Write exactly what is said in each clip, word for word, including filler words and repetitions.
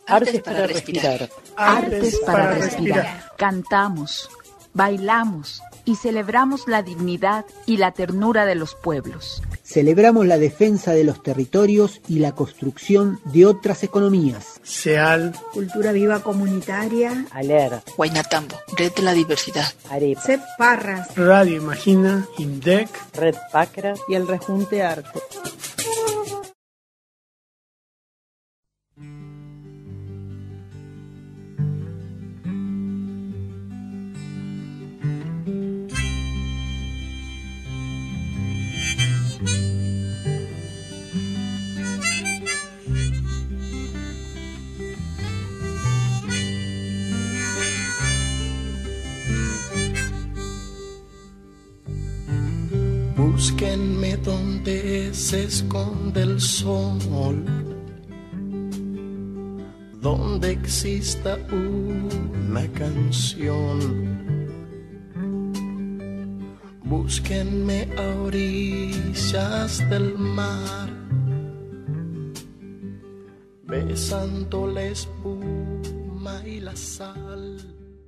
Artes para respirar. Artes para respirar. Cantamos, bailamos y celebramos la dignidad y la ternura de los pueblos. Celebramos la defensa de los territorios y la construcción de otras economías. SEAL, Cultura Viva Comunitaria, ALER, Huaynatambo, Red de la Diversidad, Arepa, CEP Parras, Radio Imagina, INDEC, Red Pacra y el Rejunte Arte. Búsquenme donde se esconde el sol, donde exista una canción. Búsquenme a orillas del mar, besando la espuma y la sal.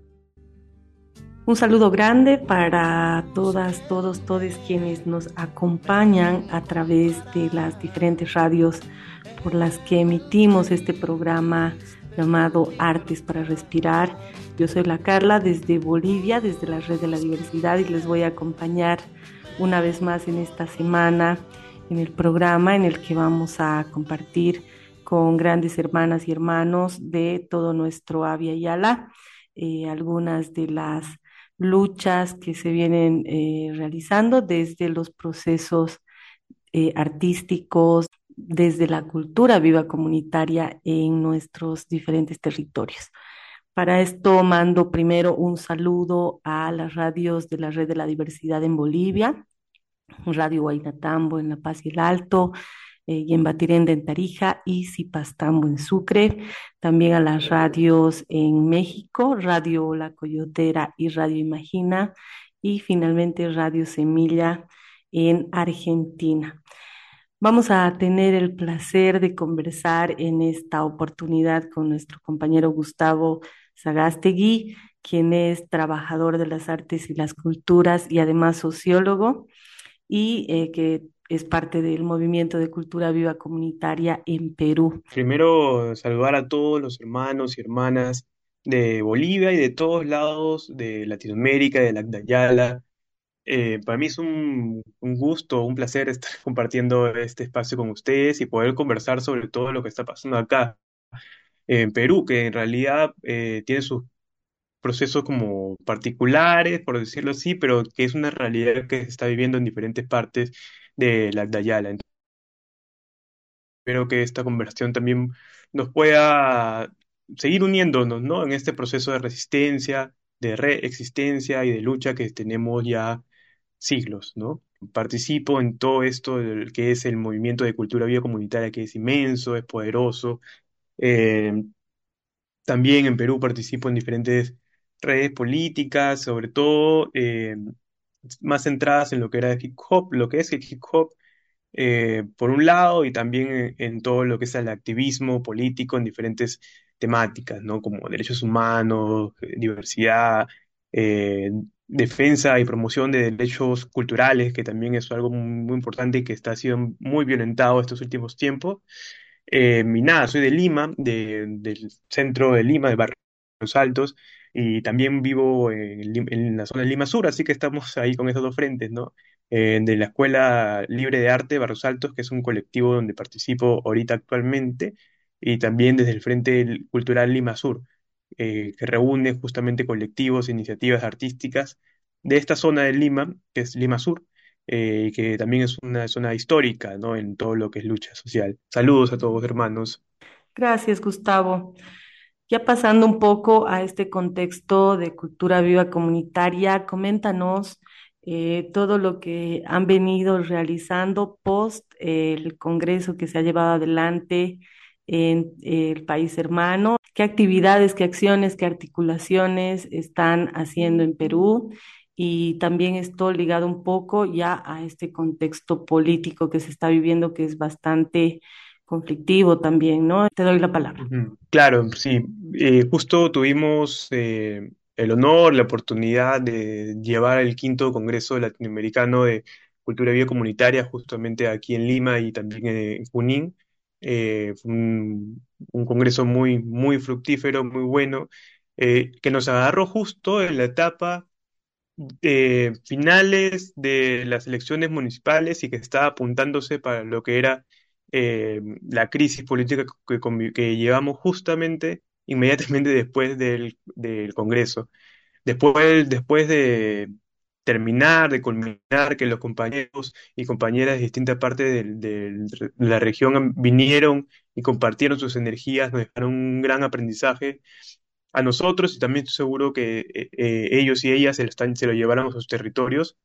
Un saludo grande para todas, todos, todos quienes nos acompañan a través de las diferentes radios por las que emitimos este programa llamado Artes para Respirar. Yo soy la Carla desde Bolivia, desde la Red de la Diversidad, y les voy a acompañar una vez más en esta semana en el programa en el que vamos a compartir con grandes hermanas y hermanos de todo nuestro Abya Yala eh, algunas de las luchas que se vienen eh, realizando desde los procesos eh, artísticos, desde la cultura viva comunitaria en nuestros diferentes territorios. Para esto mando primero un saludo a las radios de la Red de la Diversidad en Bolivia, Radio Huaynatambo en La Paz y el Alto, eh, y en Batirenda en Tarija y Cipastambo en Sucre, también a las radios en México, Radio La Coyotera y Radio Imagina, y finalmente Radio Semilla en Argentina. Vamos a tener el placer de conversar en esta oportunidad con nuestro compañero Gustavo Sagástegui, quien es trabajador de las artes y las culturas y además sociólogo, y eh, que es parte del movimiento de cultura viva comunitaria en Perú. Primero, saludar a todos los hermanos y hermanas de Bolivia y de todos lados de Latinoamérica, de la Yala. Eh, para mí es un, un gusto, un placer estar compartiendo este espacio con ustedes y poder conversar sobre todo lo que está pasando acá en Perú, que en realidad eh, tiene sus procesos como particulares, por decirlo así, pero que es una realidad que se está viviendo en diferentes partes de la Yala. Espero que esta conversación también nos pueda seguir uniéndonos, ¿no?, en este proceso de resistencia, de reexistencia y de lucha que tenemos ya siglos, ¿no? Participo en todo esto del que es el movimiento de cultura viva comunitaria, que es inmenso, es poderoso. Eh, también en Perú participo en diferentes redes políticas, sobre todo eh, más centradas en lo que era el hip hop, lo que es el hip hop, eh, por un lado, y también en, en todo lo que es el activismo político en diferentes temáticas, ¿no?, como derechos humanos, eh, diversidad, eh, defensa y promoción de derechos culturales, que también es algo muy, muy importante y que está siendo muy violentado estos últimos tiempos. Eh, y nada, soy de Lima, de, del centro de Lima, de Barrios Altos, y también vivo en, en la zona de Lima Sur, así que estamos ahí con esos dos frentes, ¿no? Eh, de la Escuela Libre de Arte Barrios Altos, que es un colectivo donde participo ahorita actualmente, y también desde el Frente Cultural Lima Sur, eh, que reúne justamente colectivos e iniciativas artísticas de esta zona de Lima, que es Lima Sur, eh, que también es una zona histórica, ¿no?, en todo lo que es lucha social. Saludos a todos, hermanos. Gracias, Gustavo. Ya pasando un poco a este contexto de cultura viva comunitaria, coméntanos eh, todo lo que han venido realizando post eh, el congreso que se ha llevado adelante en eh, el país hermano. ¿Qué actividades, qué acciones, qué articulaciones están haciendo en Perú? Y también esto ligado un poco ya a este contexto político que se está viviendo, que es bastante conflictivo también, ¿no? Te doy la palabra. Ujú. Claro, sí. Eh, justo tuvimos eh, el honor, la oportunidad de llevar el quinto Congreso Latinoamericano de Cultura y Vida Comunitaria justamente aquí en Lima y también eh, en Junín. Eh, fue un, un congreso muy, muy fructífero, muy bueno, eh, que nos agarró justo en la etapa eh, finales de las elecciones municipales y que estaba apuntándose para lo que era eh, la crisis política que, convi- que llevamos justamente inmediatamente después del, del Congreso. Después, después de terminar, de culminar, que los compañeros y compañeras de distintas partes del- del- de la región vinieron y compartieron sus energías, nos dejaron un gran aprendizaje a nosotros y también estoy seguro que eh, eh, ellos y ellas se lo, están, se lo llevaron a sus territorios.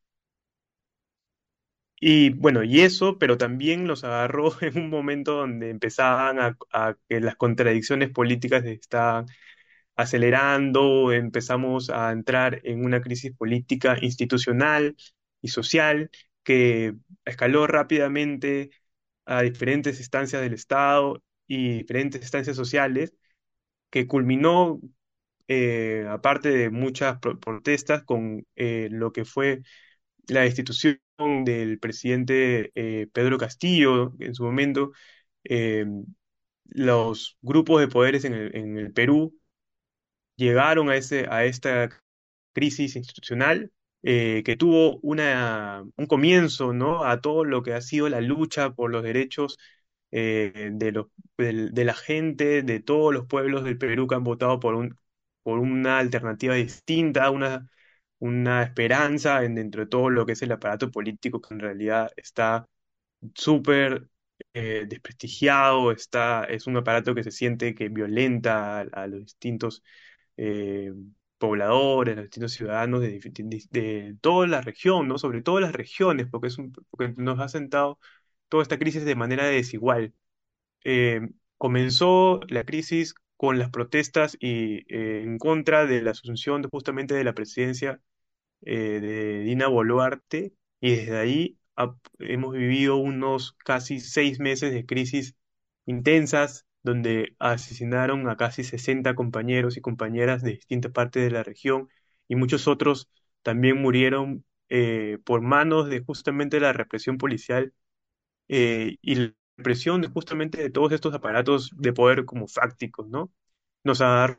Y bueno, y eso, pero también los agarró en un momento donde empezaban a, a que las contradicciones políticas se estaban acelerando, empezamos a entrar en una crisis política institucional y social que escaló rápidamente a diferentes instancias del Estado y diferentes instancias sociales, que culminó eh, aparte de muchas pro- protestas, con eh, lo que fue la destitución del presidente eh, Pedro Castillo en su momento. eh, los grupos de poderes en el, en el Perú llegaron a, ese, a esta crisis institucional eh, que tuvo una, un comienzo, ¿no? A todo lo que ha sido la lucha por los derechos eh, de, los, del- de la gente, de todos los pueblos del Perú que han votado por un, por una alternativa distinta, una, una esperanza en, dentro de todo lo que es el aparato político que en realidad está súper eh, desprestigiado, está, es un aparato que se siente que violenta a, a los distintos eh, pobladores, los distintos ciudadanos de, dif- de- de toda la región, ¿no? Sobre todo las regiones, porque, es un- porque nos ha sentado toda esta crisis de manera desigual. Eh, Comenzó la crisis con las protestas y, eh, en contra de la asunción de- justamente de la presidencia eh, de Dina Boluarte, y desde ahí ha- hemos vivido unos casi seis meses de crisis intensas, donde asesinaron a casi sesenta compañeros y compañeras de distintas partes de la región, y muchos otros también murieron eh, por manos de justamente la represión policial eh, y la represión de justamente de todos estos aparatos de poder como fácticos, ¿no? Nos agarró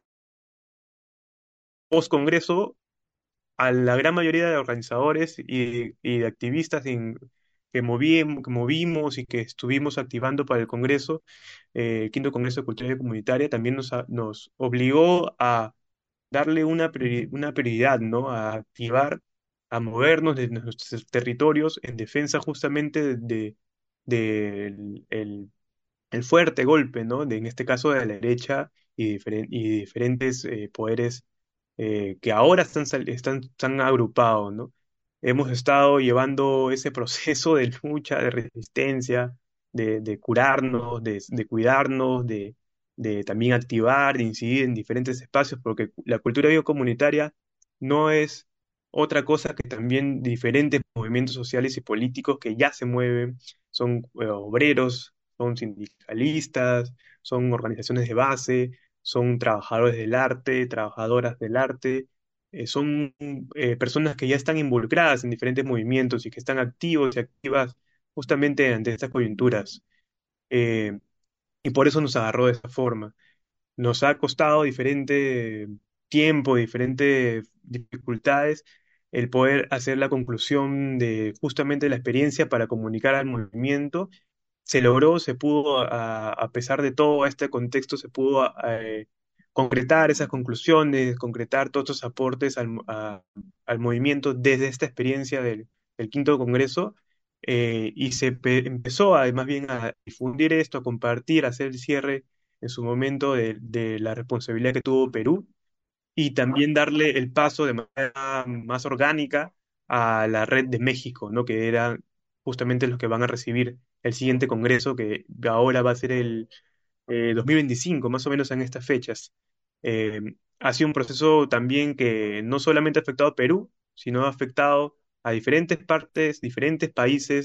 post-Congreso a la gran mayoría de organizadores y, y de activistas en- que, moví- que movimos y que estuvimos activando para el Congreso, eh, el Quinto Congreso de Cultura Comunitaria, también nos, a- nos obligó a darle una, priori- una prioridad, ¿no? A activar, a movernos de nuestros territorios en defensa justamente de, de- del- el, el fuerte golpe, ¿no? De, en este caso de la derecha y, diferen- y diferentes eh, poderes eh, que ahora están, sal- están, están agrupados, ¿no? Hemos estado llevando ese proceso de lucha, de resistencia, de, de curarnos, de, de cuidarnos, de, de también activar, de incidir en diferentes espacios, porque la cultura biocomunitaria no es otra cosa que también diferentes movimientos sociales y políticos que ya se mueven, son eh, obreros, son sindicalistas, son organizaciones de base, son trabajadores del arte, trabajadoras del arte, eh, son eh, personas que ya están involucradas en diferentes movimientos y que están activos y activas justamente ante estas coyunturas. Eh, y por eso nos agarró de esa forma. Nos ha costado diferente tiempo, diferentes dificultades el poder hacer la conclusión de justamente la experiencia para comunicar al movimiento. Se logró, se pudo, a, a pesar de todo este contexto, se pudo eh, concretar esas conclusiones, concretar todos estos aportes al, a- al movimiento desde esta experiencia del, del quinto congreso, eh, y se pe- empezó a, más bien a difundir esto, a compartir, a hacer el cierre en su momento de, de la responsabilidad que tuvo Perú y también darle el paso de manera más orgánica a la red de México, ¿no? Que eran justamente los que van a recibir el siguiente congreso, que ahora va a ser el eh, dos mil veinticinco, más o menos en estas fechas. Eh, ha sido un proceso también que no solamente ha afectado a Perú, sino ha afectado a diferentes partes, diferentes países,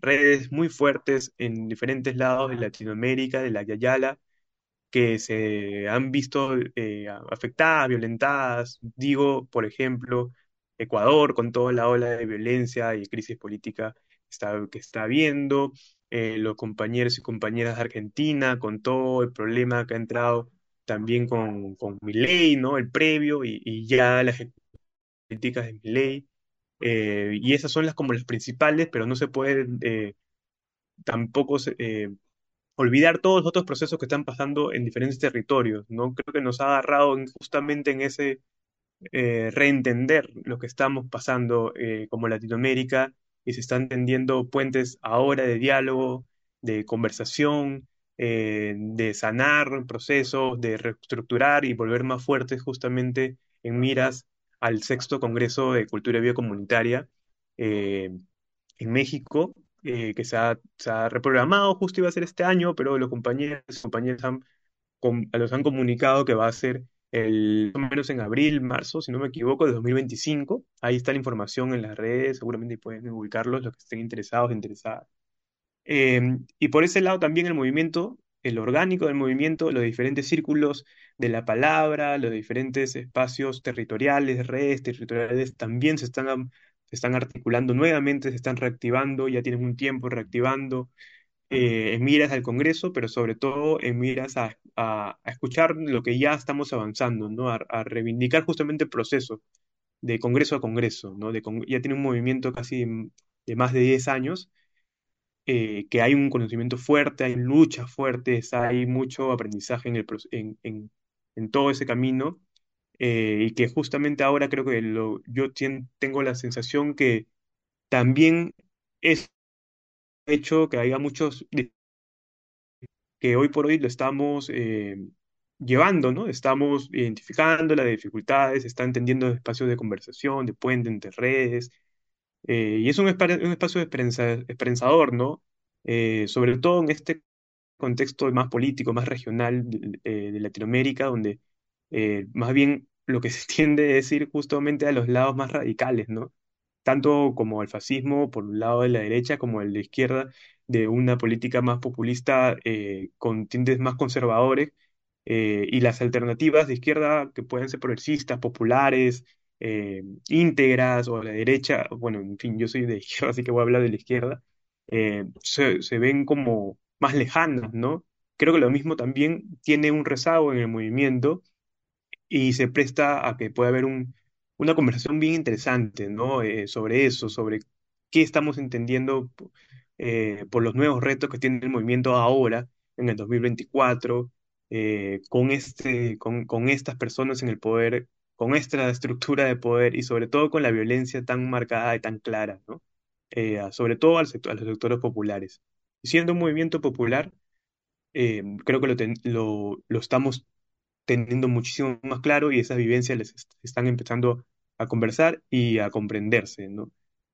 redes muy fuertes en diferentes lados de Latinoamérica, de la Yayala, que se han visto eh, afectadas, violentadas. Digo, por ejemplo, Ecuador con toda la ola de violencia y crisis política está, que está habiendo, eh, los compañeros y compañeras de Argentina con todo el problema que ha entrado también con, con Milei, ¿no? El previo y, y ya las políticas de Milei. Eh, y esas son las como las principales, pero no se puede eh, tampoco se- eh, olvidar todos los otros procesos que están pasando en diferentes territorios, ¿no? Creo que nos ha agarrado en- justamente en ese eh, reentender lo que estamos pasando eh, como Latinoamérica y se están tendiendo puentes ahora de diálogo, de conversación, eh, de sanar procesos, de reestructurar y volver más fuertes justamente en miras al sexto Congreso de Cultura y Vida Comunitaria eh, en México, eh, que se ha, se ha reprogramado, justo iba a ser este año, pero los compañeros, compañeros han com- los han comunicado que va a ser el, más o menos en abril, marzo, si no me equivoco, de dos mil veinticinco. Ahí está la información en las redes, seguramente pueden ubicarlos los que estén interesados, interesadas. Eh, y por ese lado también el movimiento, el orgánico del movimiento, los diferentes círculos de la palabra, los diferentes espacios territoriales, redes territoriales, también se están, am- se están articulando nuevamente, se están reactivando, ya tienen un tiempo reactivando eh, en miras al Congreso, pero sobre todo en miras a, a- a escuchar lo que ya estamos avanzando, ¿no? A, a reivindicar justamente el proceso de Congreso a Congreso, ¿no? De, con- ya tiene un movimiento casi mm, de más de diez años, eh, que hay un conocimiento fuerte, hay luchas fuertes, hay mucho aprendizaje en, el, proce- en, en, en todo ese camino, eh, y que justamente ahora creo que lo, yo tien- tengo la sensación que también es hecho que haya muchos que hoy por hoy lo estamos eh, llevando, ¿no? Estamos identificando las dificultades, está entendiendo espacios de conversación, de puente entre redes, eh, y es un, espa- un espacio esperanza- esperanzador, ¿no? Eh, sobre todo en este contexto más político, más regional de, eh, de Latinoamérica, donde eh, más bien lo que se tiende es ir justamente a los lados más radicales, ¿no? Tanto como al fascismo por un lado de la derecha como el de la izquierda, de una política más populista eh, con tintes más conservadores, eh, y las alternativas de izquierda que pueden ser progresistas, populares, eh, íntegras o a la derecha, bueno, en fin, yo soy de izquierda, así que voy a hablar de la izquierda, eh, se, se ven como más lejanas, ¿no? Creo que lo mismo también tiene un rezago en el movimiento y se presta a que pueda haber un, una conversación bien interesante, ¿no? Eh, sobre eso, sobre qué estamos entendiendo eh, por los nuevos retos que tiene el movimiento ahora, en el dos mil veinticuatro, eh, con, este, con, con estas personas en el poder, con esta estructura de poder y sobre todo con la violencia tan marcada y tan clara, ¿no? Eh, a- sobre todo al sector, a los sectores populares. Y siendo un movimiento popular, eh, creo que lo, ten- lo, lo estamos teniendo muchísimo más claro y esas vivencias les est- están empezando a conversar y a comprenderse, ¿no?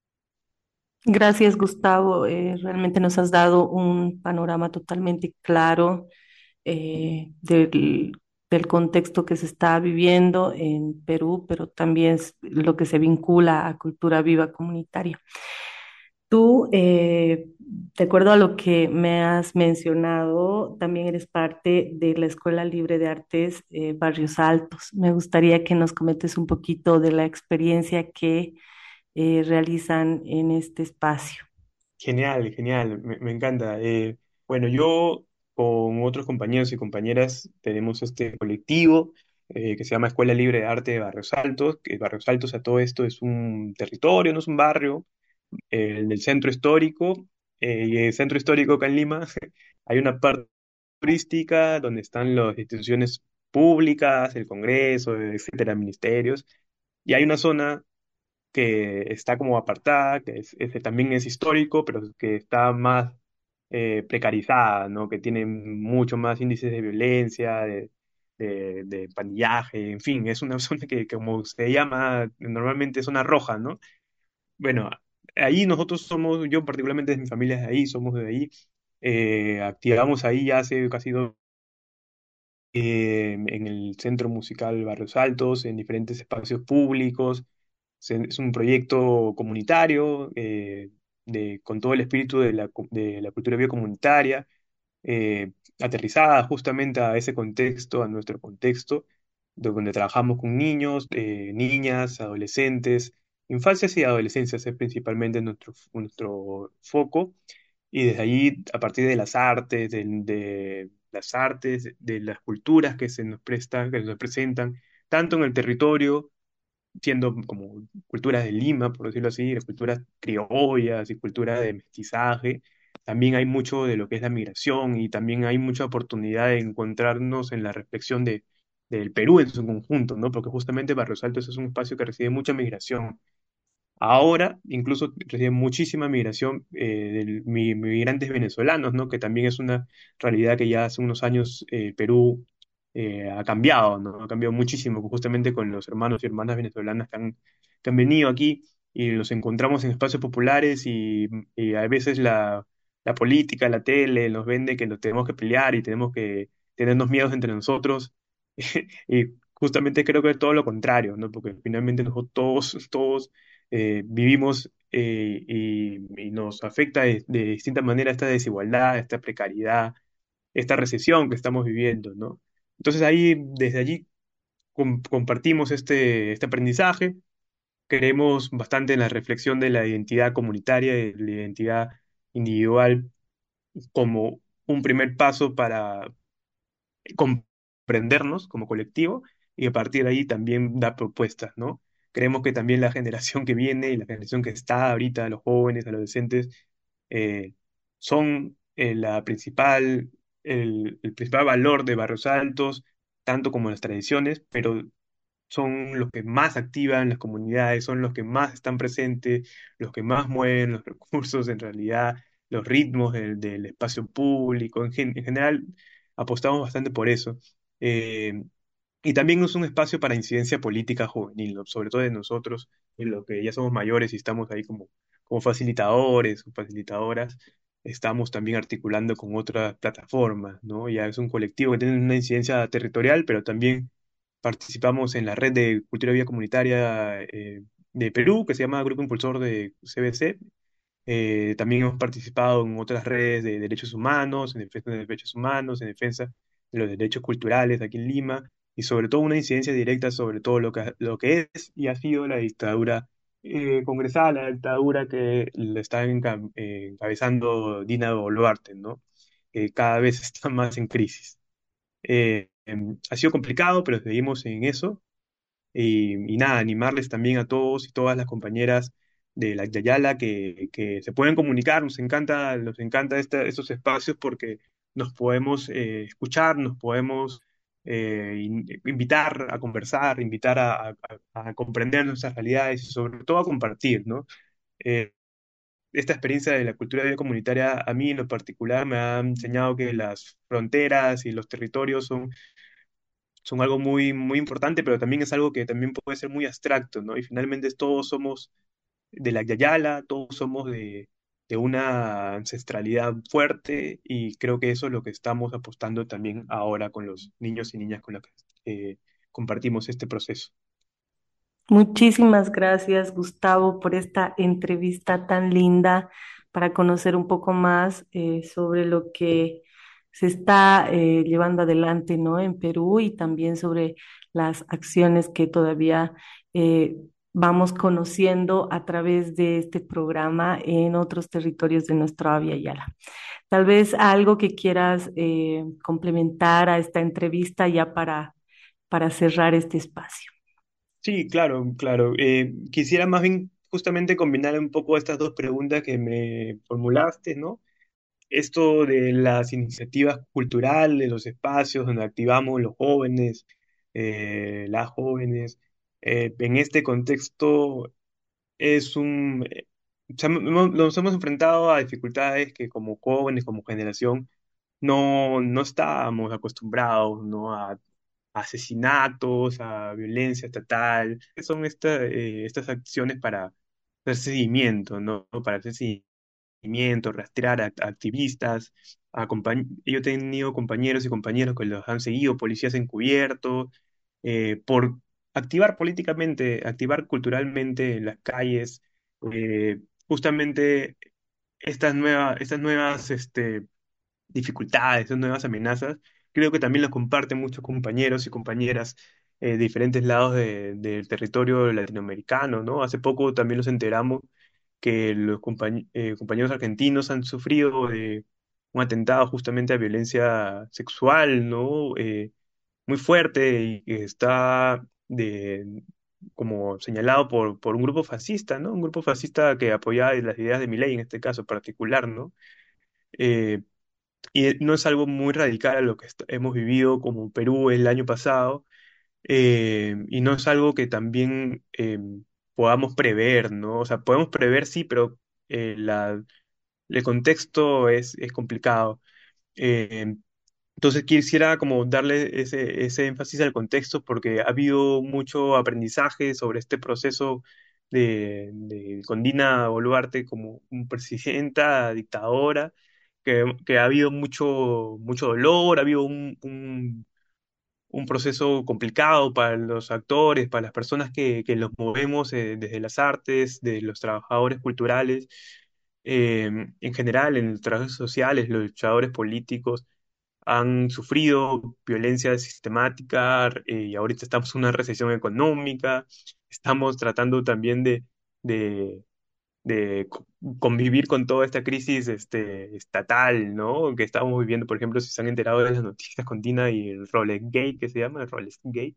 Gracias, Gustavo. Eh, realmente nos has dado un panorama totalmente claro eh, del, del contexto que se está viviendo en Perú, pero también s- lo que se vincula a cultura viva comunitaria. Tú, eh, de acuerdo a lo que me has mencionado, también eres parte de la Escuela Libre de Artes eh, Barrios Altos. Me gustaría que nos comentes un poquito de la experiencia que eh, realizan en este espacio. Genial, genial, me, me encanta. Eh, bueno, yo con otros compañeros y compañeras tenemos este colectivo eh, que se llama Escuela Libre de Arte de Barrios Altos, que Barrios Altos a todo esto es un territorio, no es un barrio, eh, del centro histórico, eh, y el centro histórico acá en Lima hay una parte turística donde están las instituciones públicas, el Congreso, etcétera, ministerios, y hay una zona que está como apartada, que es, ese también es histórico, pero que está más eh, precarizada, ¿no? Que tiene mucho más índices de violencia, de, de, de pandillaje, en fin, es una zona que, que como se llama normalmente zona roja, ¿no? Bueno, ahí nosotros somos, yo particularmente mi familia es de ahí, somos de ahí, eh, activamos ahí ya hace casi dos eh, en el Centro Musical Barrios Altos, en diferentes espacios públicos. Se- Es un proyecto comunitario, eh, de, con todo el espíritu de la, cu- de la cultura biocomunitaria, eh, aterrizada justamente a ese contexto, a nuestro contexto, de donde trabajamos con niños, eh, niñas, adolescentes, infancias y adolescencias es principalmente nuestro, nuestro foco, y desde allí, a partir de las artes, del- de, las artes, de las culturas que se nos prestan, que se nos presentan, tanto en el territorio, siendo como culturas de Lima, por decirlo así, las culturas criollas y culturas de mestizaje. También hay mucho de lo que es la migración y también hay mucha oportunidad de encontrarnos en la reflexión de, del Perú en su conjunto, ¿no? Porque justamente Barrios Altos es un espacio que recibe mucha migración. Ahora incluso recibe muchísima migración eh, de mi- migrantes venezolanos, ¿no? Que también es una realidad que ya hace unos años eh, Perú eh, ha cambiado, ¿no? Ha cambiado muchísimo, justamente con los hermanos y hermanas venezolanas que han, que han venido aquí y los encontramos en espacios populares y, y a veces la, la política, la tele nos vende que nos tenemos que pelear y tenemos que tenernos miedos entre nosotros. Y justamente creo que es todo lo contrario, ¿no? Porque finalmente nosotros todos, todos eh, vivimos eh, y, y nos afecta de, de distinta manera esta desigualdad, esta precariedad, esta recesión que estamos viviendo, ¿no? Entonces ahí, desde allí, com- compartimos este, este aprendizaje, creemos bastante en la reflexión de la identidad comunitaria y de la identidad individual como un primer paso para comprendernos como colectivo y a partir de ahí también dar propuestas, ¿no? Creemos que también la generación que viene y la generación que está ahorita, los jóvenes, adolescentes, eh, son eh, la principal, el, el principal valor de Barrios Altos, tanto como las tradiciones, pero son los que más activan las comunidades, son los que más están presentes, los que más mueven los recursos en realidad, los ritmos del, del espacio público. En, gen- en general, apostamos bastante por eso. Eh, y también es un espacio para incidencia política juvenil, ¿no? Sobre todo de nosotros, en lo que ya somos mayores y estamos ahí como, como facilitadores o facilitadoras, estamos también articulando con otras plataformas, ¿no? Ya es un colectivo que tiene una incidencia territorial, pero también participamos en la red de cultura vía comunitaria eh, de Perú, que se llama Grupo Impulsor de C B C. Eh, también hemos participado en otras redes de derechos humanos, en defensa de derechos humanos, en defensa de los derechos culturales aquí en Lima, y sobre todo una incidencia directa sobre todo lo que, lo que es y ha sido la dictadura eh, congresal, la dictadura que le está enca- eh, encabezando Dina Boluarte, ¿no? Que cada vez está más en crisis. Eh, em, ha sido complicado, pero seguimos en eso. Y, y nada, animarles también a todos y todas las compañeras de la Yayala que, que se pueden comunicar. Nos encanta, nos encanta esta- estos espacios porque nos podemos eh, escuchar, nos podemos eh, in- invitar a conversar, invitar a, a- a comprender nuestras realidades y sobre todo a compartir, ¿no? Eh, esta experiencia de la cultura de vida comunitaria a mí en lo particular me ha enseñado que las fronteras y los territorios son son algo muy, muy importante, pero también es algo que también puede ser muy abstracto, ¿no? Y finalmente todos somos de la Yayala, todos somos de, de una ancestralidad fuerte y creo que eso es lo que estamos apostando también ahora con los niños y niñas con los que eh, compartimos este proceso. Muchísimas gracias, Gustavo, por esta entrevista tan linda para conocer un poco más eh, sobre lo que se está eh, llevando adelante, ¿no? En Perú y también sobre las acciones que todavía eh, vamos conociendo a través de este programa en otros territorios de nuestra Avia Yala. Tal vez algo que quieras eh, complementar a esta entrevista ya para, para cerrar este espacio. Sí, claro, claro. Eh, quisiera más bien justamente combinar un poco estas dos preguntas que me formulaste, ¿no? Esto de las iniciativas culturales, los espacios donde activamos los jóvenes, eh, las jóvenes, eh, en este contexto es un... eh, se han- hemos- nos hemos enfrentado a dificultades que como jóvenes, como generación, no, no estábamos acostumbrados, ¿no? A, a asesinatos, a violencia estatal. ¿Qué son esta- eh, estas acciones para hacer seguimiento, ¿no? Para hacer seguimiento, rastrear a, a activistas, a compañ- yo he tenido compañeros y compañeros que los han seguido, policías encubiertos, eh, por activar políticamente, activar culturalmente en las calles, eh, justamente estas nuevas, estas nuevas este, dificultades, estas nuevas amenazas, creo que también las comparten muchos compañeros y compañeras eh, de diferentes lados de- del territorio latinoamericano, ¿no? Hace poco también nos enteramos que los compañ- eh, compañeros argentinos han sufrido de un atentado justamente a violencia sexual, ¿no? Eh, muy fuerte y que está de, como señalado por, por un grupo fascista, ¿no? Un grupo fascista que apoyaba las ideas de Milei en este caso particular, ¿no? Eh, y no es algo muy radical a lo que est- hemos vivido como Perú el año pasado, eh, y no es algo que también eh, podamos prever, ¿no? O sea, podemos prever sí, pero eh, la, el contexto es, es complicado. Eh, entonces quisiera como darle ese, ese énfasis al contexto porque ha habido mucho aprendizaje sobre este proceso de, de con Dina Boluarte como un presidenta dictadora, que, que ha habido mucho, mucho dolor, ha habido un, un, un proceso complicado para los actores, para las personas que, que los movemos eh, desde las artes, de los trabajadores culturales, eh, en general, en los trabajos sociales, los luchadores políticos han sufrido violencia sistemática eh, y ahorita estamos en una recesión económica, estamos tratando también de, de, de co- convivir con toda esta crisis este, estatal, ¿no? Que estamos viviendo, por ejemplo, si se han enterado de las noticias con Dina y el Rolex Gate, que se llama, el Rolex Gate,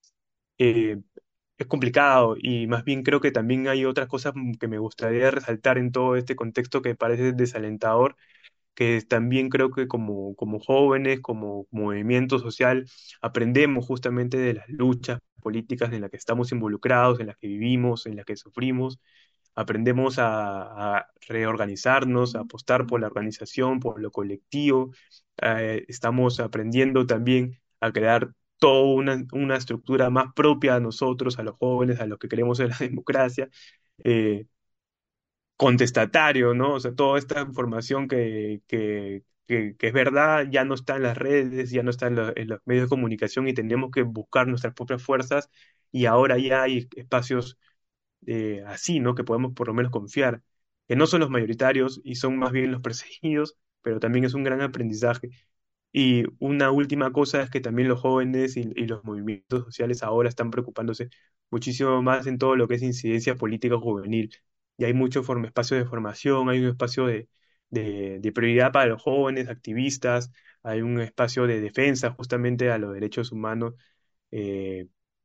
eh, es complicado y más bien creo que también hay otras cosas que me gustaría resaltar en todo este contexto que parece desalentador que también creo que como, como jóvenes, como movimiento social, aprendemos justamente de las luchas políticas en las que estamos involucrados, en las que vivimos, en las que sufrimos. Aprendemos a, a reorganizarnos, a apostar por la organización, por lo colectivo. Eh, estamos aprendiendo también a crear toda una, una estructura más propia a nosotros, a los jóvenes, a los que creemos en la democracia. Eh, Contestatario, ¿no? O sea, toda esta información que, que, que, que es verdad ya no está en las redes, ya no está en, lo- en los medios de comunicación y tenemos que buscar nuestras propias fuerzas y ahora ya hay espacios eh, así, ¿no? Que podemos por lo menos confiar, que no son los mayoritarios y son más bien los perseguidos, pero también es un gran aprendizaje. Y una última cosa es que también los jóvenes y, y los movimientos sociales ahora están preocupándose muchísimo más en todo lo que es incidencia política juvenil. Y hay mucho form- espacio de formación, hay un espacio de, de, de prioridad para los jóvenes activistas, hay un espacio de defensa justamente a los derechos humanos, eh,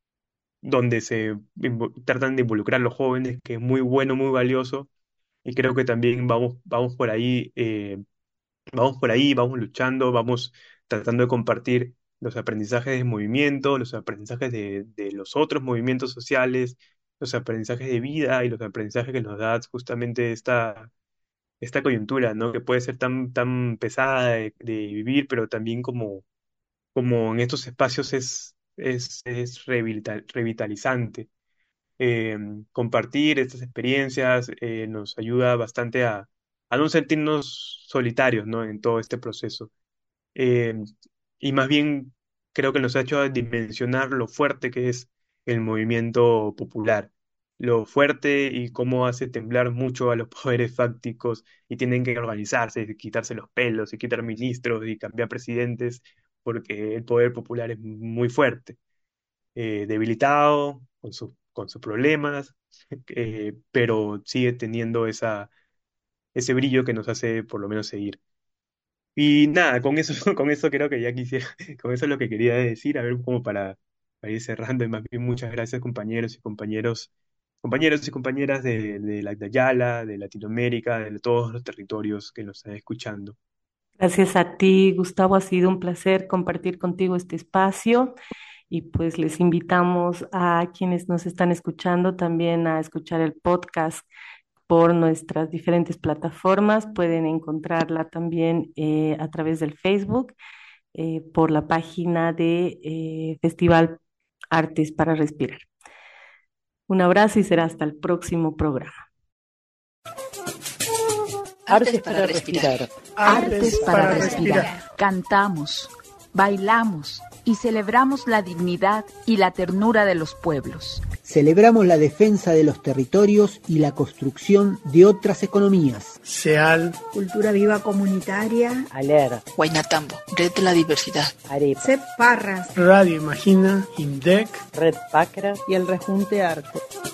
donde se invo- tratan de involucrar a los jóvenes, que es muy bueno, muy valioso. Y creo que también vamos, vamos por ahí. Eh, Vamos por ahí, vamos luchando, vamos tratando de compartir los aprendizajes de movimiento, los aprendizajes de, de los otros movimientos sociales, los aprendizajes de vida y los aprendizajes que nos da justamente esta, esta coyuntura, ¿no? Que puede ser tan, tan pesada de, de vivir, pero también como, como en estos espacios es, es, es revitali- revitalizante. Eh, Compartir estas experiencias eh, nos ayuda bastante a, a no sentirnos solitarios, ¿no? En todo este proceso. Eh, y más bien creo que nos ha hecho dimensionar lo fuerte que es el movimiento popular, lo fuerte y cómo hace temblar mucho a los poderes fácticos y tienen que organizarse, y quitarse los pelos y quitar ministros y cambiar presidentes, porque el poder popular es muy fuerte, eh, debilitado con sus con sus problemas, eh, pero sigue teniendo esa, ese brillo que nos hace por lo menos seguir. Y nada, con eso, con eso creo que ya quisiera, con eso es lo que quería decir, a ver, como para, para ir cerrando, y más bien muchas gracias compañeros y compañeros, compañeros y compañeras de, de la de Ayala, de Latinoamérica, de todos los territorios que nos están escuchando. Gracias a ti, Gustavo. Ha sido un placer compartir contigo este espacio y pues les invitamos a quienes nos están escuchando también a escuchar el podcast por nuestras diferentes plataformas. Pueden encontrarla también eh, a través del Facebook, eh, por la página de eh, Festival Artes para Respirar. Un abrazo y será hasta el próximo programa. Artes para respirar. Artes para respirar. Cantamos, bailamos y celebramos la dignidad y la ternura de los pueblos. Celebramos la defensa de los territorios y la construcción de otras economías. SEAL, Cultura Viva Comunitaria, ALER, Huaynatambo, Red de la Diversidad, AREP, C E P Parras, Radio Imagina, INDEC, Red Pacra y el Rejunte Arte.